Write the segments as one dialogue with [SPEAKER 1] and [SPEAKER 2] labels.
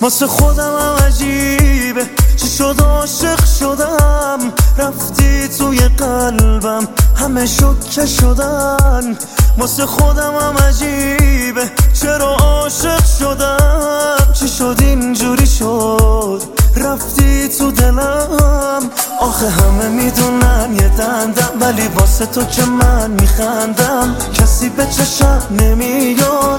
[SPEAKER 1] واسه خودم هم عجیبه چی شد عاشق شدم، رفتی توی قلبم همه شکه شدن. واسه خودم هم عجیبه چرا عاشق شدم، چی شد اینجوری شد رفتی تو دلم. آخه همه میدونن یه دندم، ولی واسه تو که من میخندم. کسی به چشم نمیاد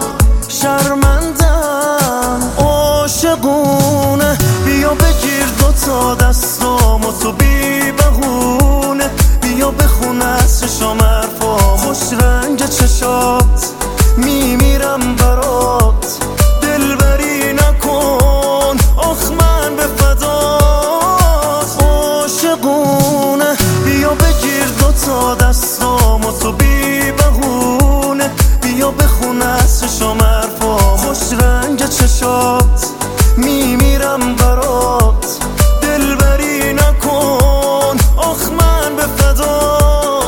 [SPEAKER 1] شرمندم. عاشقونه بیا بگیر دوتا دستامو تو بی بهونه، بیا بخون از چشام حرفا خوش رنگ چشات، میمیرم برات دلبری نکن آخ من به فدات. عاشقونه بیا بگیر دوتا دستامو تو بی بهونه، بیا بخون از چشام حرفا خوش رنگ چشات، میمیرم برات دلبری نکن آخ من به فدات.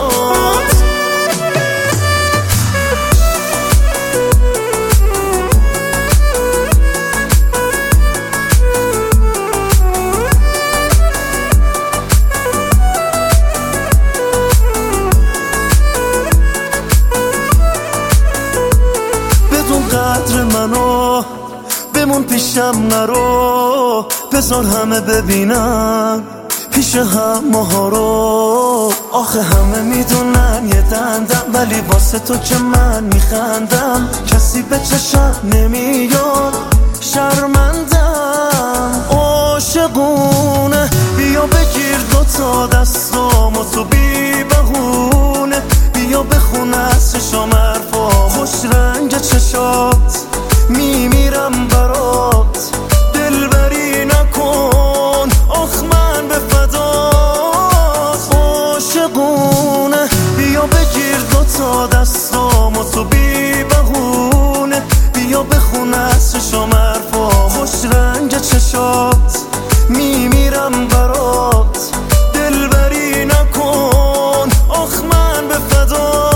[SPEAKER 1] بدون قدر منو بمون پیشم نرو، بذار همه ببینن پیش هم ماها رو. آخه همه میدونن یه دندم، ولی واسه تو که من میخندم. کسی به چشم نمیاد شرمندم. عاشقونه بیا بگیر دوتا دستامو تو بی بهونه، بیا بخون از چشام حرفا خوش رنگ چشات، میمیرم برات دلبری نکن آخ من به فدات. عاشقونه بیا بگیر دوتا دستامو تو بی بهونه، بیا بخون از چشام حرفا خوش رنگ چشات، میمیرم برات دلبری نکن آخ من به فدات.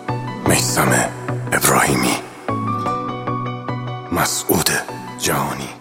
[SPEAKER 2] میثم ابراهیمی، مسعود جهانی.